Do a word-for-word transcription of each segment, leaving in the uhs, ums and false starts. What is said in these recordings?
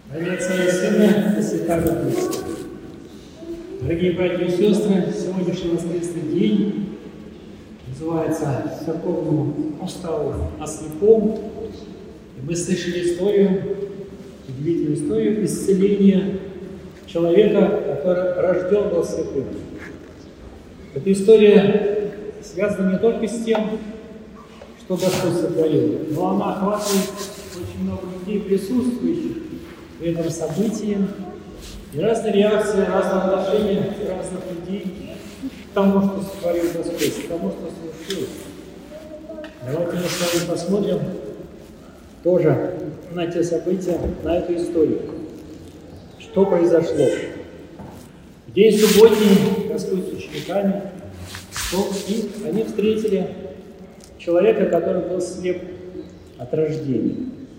Во имя Отца и Сына и Святаго Духа. Дорогие братья и сестры, сегодняшний воскресный день называется церковному уставу о слепом. И мы слышали историю, удивительную историю исцеления человека, который рожден был слепым. Эта история связана не только с тем, что Господь сотворил, но она охватывает очень много людей, присутствующих в этом событии, и разные реакции, разные отношения разных людей к тому, что сотворил Господь, к тому, что случилось. Давайте мы с вами посмотрим тоже на те события, на эту историю. Что произошло? В день субботний Господь с учениками, и они встретили человека, который был слеп от рождения.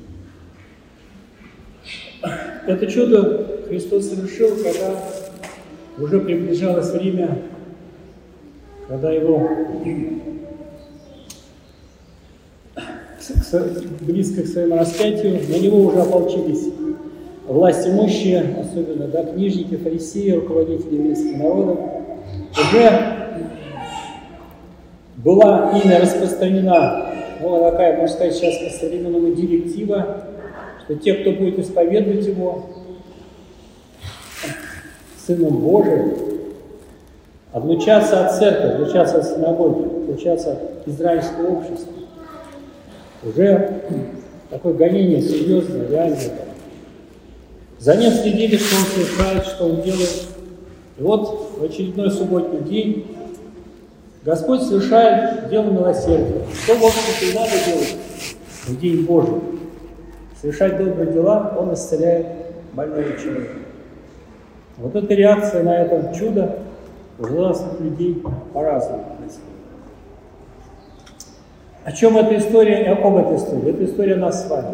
Это чудо Христос совершил, когда уже приближалось время, когда его близко к своему распятию, на него уже ополчились власть имущие, особенно да, книжники, фарисеи, руководители еврейского народа. Уже была ими распространена, ну, такая, можно сказать, сейчас по-современному директива, что те, кто будет исповедовать его Сыном Божиим, отлучаться от церкви, отлучаться от синагоги, отлучаться от израильского общества. Уже такое гонение серьезное, реальное. За ним следили, что он совершает, что он делает. И вот в очередной субботний день Господь совершает дело милосердия. Что, в общем-то, и надо делать в день Божий? Совершать добрые дела, Он исцеляет больного человека. Вот эта реакция на это чудо у разных людей по-разному происходит. О чем эта история и о ком эта история? Это история нас с вами.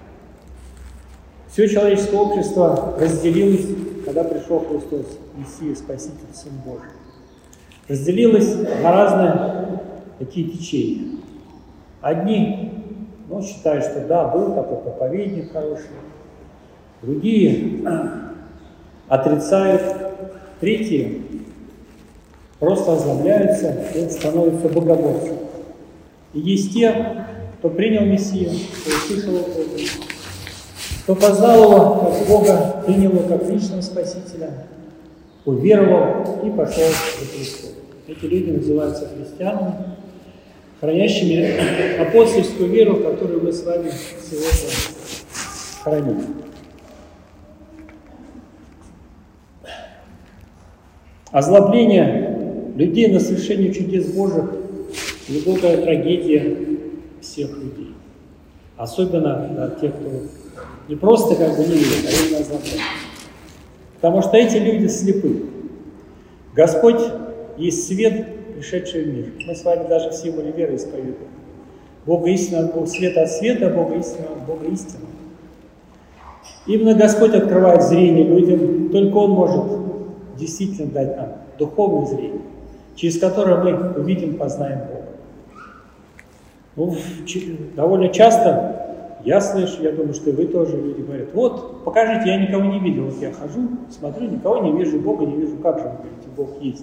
Все человеческое общество разделилось, когда пришел Христос, Мессия, Спаситель, Сын Божий. Разделилось на разные такие течения. Одни ну, считают, что да, был такой проповедник хороший. Другие отрицают. Третьи просто озлобляются и становятся богоборцами. И есть те, кто принял Мессию, кто услышал его, кто познал его как Бога, принял его как личного Спасителя, уверовал и пошел за Христом. Эти люди называются христианами, хранящими апостольскую веру, которую мы с вами сегодня храним. Озлобление людей на совершение чудес Божьих – глубокая трагедия всех людей. Особенно да, тех, кто не просто как бы не верит, а именно озлобляет. Потому что эти люди слепы. Господь есть свет, пришедший в мир. Мы с вами даже в символе веры исповедуем. Бога истина, Бог света от света, Бога истина от Бога истина. Именно Господь открывает зрение людям, только Он может действительно дать нам духовное зрение, через которое мы увидим, познаем Бога. Ну, довольно часто я слышу, я думаю, что и вы тоже люди говорят, вот, покажите, я никого не видел, вот я хожу, смотрю, никого не вижу, Бога не вижу, как же вы говорите, Бог есть.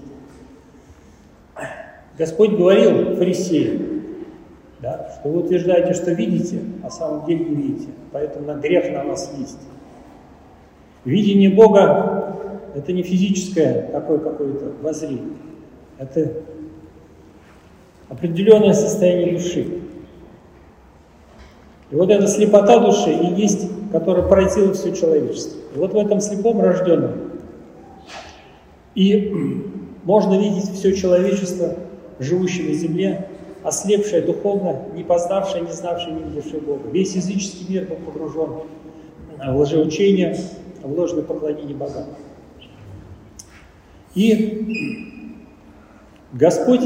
Господь говорил фарисеям, да, что вы утверждаете, что видите, а на самом деле не видите, поэтому на грех на вас есть. Видение Бога – это не физическое такое какое-то воззрение, это определенное состояние души. И вот эта слепота души и есть, которая поразила все человечество. И вот в этом слепом рожденном и можно видеть все человечество, живущее на земле, ослепшее духовно, не познавшее, не знавшее, не видевшее Бога. Весь языческий мир был погружен в лжеучение, в ложное поклонение богам. И Господь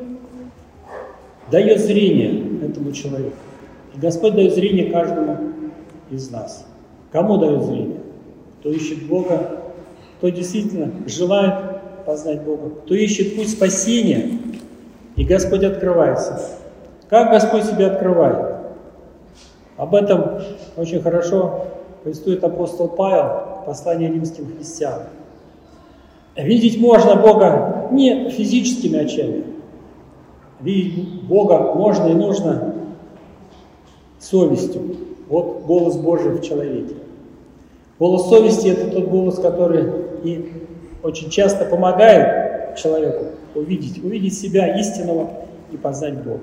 дает зрение этому человеку. И Господь дает зрение каждому из нас. Кому дает зрение? Кто ищет Бога, кто действительно желает познать Бога, кто ищет путь спасения, и Господь открывается. Как Господь себя открывает? Об этом очень хорошо повествует апостол Павел, послание римским христианам. Видеть можно Бога не физическими очами. Видеть Бога можно и нужно совестью. Вот голос Божий в человеке. Голос совести – это тот голос, который и очень часто помогает человеку увидеть, увидеть себя истинного и познать Бога.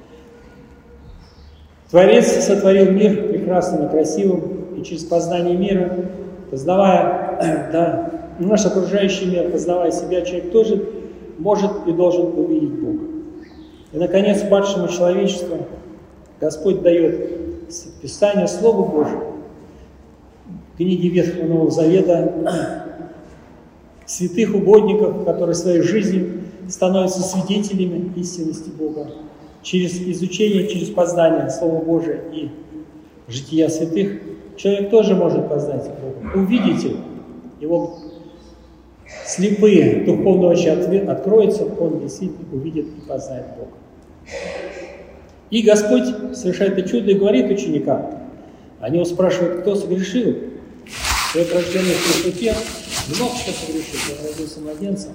Творец сотворил мир прекрасным и красивым, и через познание мира, познавая да, наш окружающий мир, познавая себя, человек тоже может и должен увидеть Бога. И, наконец, падшему человечеству Господь дает Писание, Слово Божие, книги Ветхого Нового Завета, святых угодников, которые своей жизнью становятся свидетелями истинности Бога. Через изучение, через познание Слова Божия и жития святых человек тоже может познать Бога, увидеть Его. Его слепые духовные очи откроются, он действительно увидит и познает Бога. И Господь совершает это чудо и говорит ученикам. Они его спрашивают, кто согрешил. Человек, рожденный в простоте, много кто согрешил, он родился младенцем.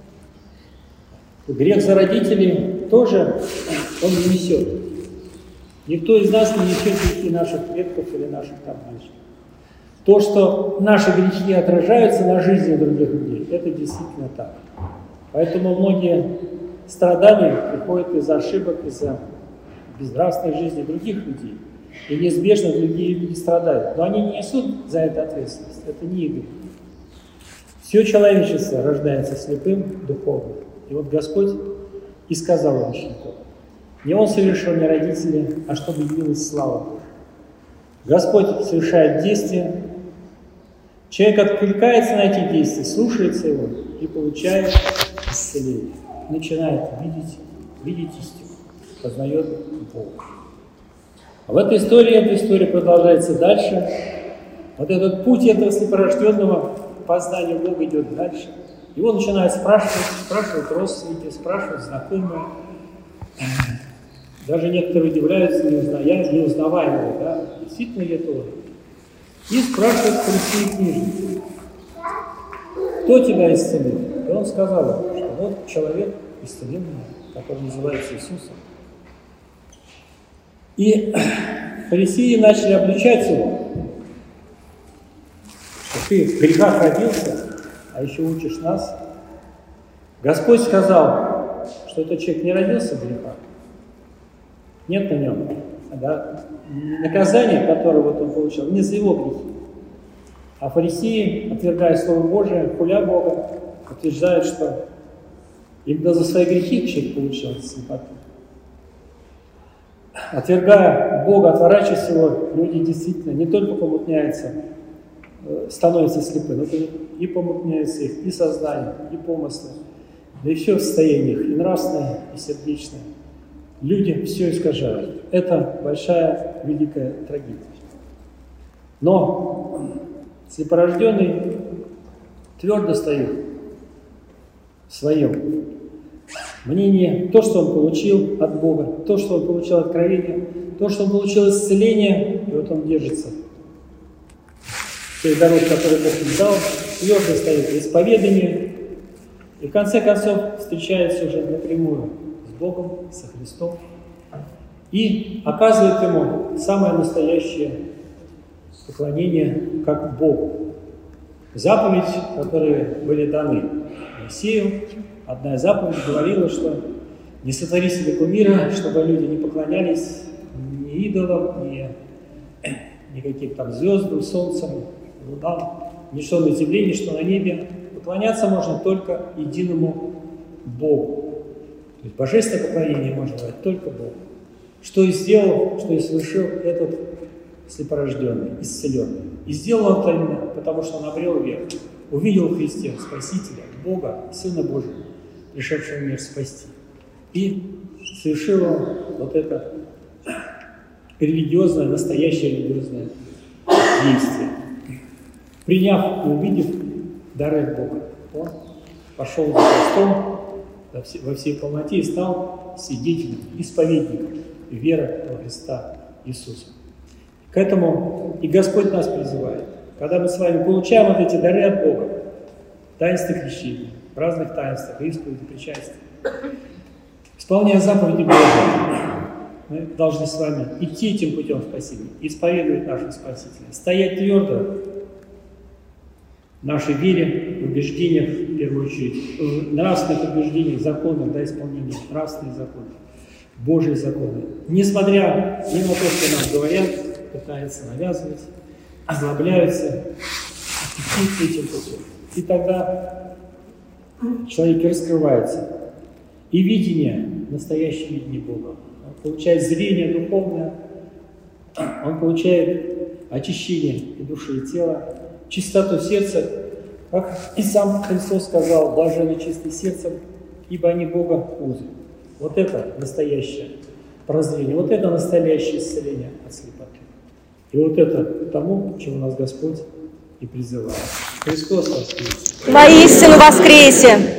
Грех за родителей тоже он не несет. Никто из нас не несет грехи наших предков или наших там ближних. То, что наши грехи отражаются на жизни других людей, это действительно так. Поэтому многие страдания приходят из-за ошибок, из-за безнравственной жизни других людей. И неизбежно другие люди страдают. Но они не несут за это ответственность. Это не их грех. Все человечество рождается слепым духовно. И вот Господь и сказал ученику: не он совершил, не родители, а чтобы явилась слава Божия. Господь совершает действия, человек откликается на эти действия, слушается его и получает исцеление. Начинает видеть, видеть истину, познает Бога. А в этой истории, эта история продолжается дальше. Вот этот путь этого слепорожденного познания Бога идет дальше. Его начинают спрашивать, спрашивают родственники, спрашивают знакомые. Даже некоторые удивляются, не узная, не узнавая его, да, действительно ли это он. И спрашивают фарисеи и книжники: кто тебя исцелил? И он сказал, что вот человек исцеленный, который называется Иисусом. И фарисеи начали обличать его, что ты в грехах родился, а еще учишь нас. Господь сказал, что этот человек не родился в грехах. Нет на нем да, наказания, которое вот он получил, не за его грехи. А фарисеи, отвергая Слово Божие, хуля Бога, утверждают, что именно за свои грехи человек получил слепоту. Отвергая Бога, отворачиваясь от Его, люди действительно не только помутняются, становятся слепы, но и помутняются их и сознание, и помыслы, да и все в состояниях, и нравственное, и сердечное. Люди все искажают. Это большая, великая трагедия. Но слепорожденный твердо стоит в своем мнении. То, что он получил от Бога, то, что он получил откровение, то, что он получил исцеление, и вот он держится той дороги, которую Бог ему дал, твердо стоит в исповедании, и в конце концов встречается уже напрямую с Богом, со Христом, и оказывает ему самое настоящее поклонение как Богу. Заповедь, которые были даны Моисею, одна из заповедей говорила, что не сотвори себе кумира, чтобы люди не поклонялись ни идолам, ни никаким там звездам, солнцам, лунам, ни что на земле, ни что на небе. Поклоняться можно только единому Богу. То есть божественное поклонение можно давать только Богу. Что и сделал, что и совершил этот слепорожденный, исцеленный. И сделал он это именно потому, что он обрел веру. Увидел в Христе Спасителя, Бога, Сына Божьего, пришедшего в мир спасти. И совершил он вот это религиозное, настоящее религиозное действие. Приняв и увидев дары от Бога, он пошел за Христом во всей полноте и стал свидетелем, исповедником веры во Христа Иисуса. К этому и Господь нас призывает. Когда мы с вами получаем вот эти дары от Бога, таинство крещения, в разных таинствах, исповеди, причастия, исполняя заповеди Бога, мы должны с вами идти этим путем спасения, исповедовать нашего Спасителя, стоять твердо в нашей вере, в убеждениях, в первую очередь, в нравственных убеждениях, законах, да, исполнения нравственных законов, Божьи законы. Несмотря ни на то, что нам говорят, пытаются навязывать, озлобляются, идти этим путем. И тогда человек раскрывается. И видение, настоящее видение Бога. Он получает зрение духовное, он получает очищение и души, и тела, чистоту сердца. Как и сам Христос сказал: блаженны чистые сердцем, ибо они Бога узрят. Вот это настоящее прозрение, вот это настоящее исцеление от слепоты. И вот это тому, к чему нас Господь и призывает. Христос воскресе! Воистину воскресе!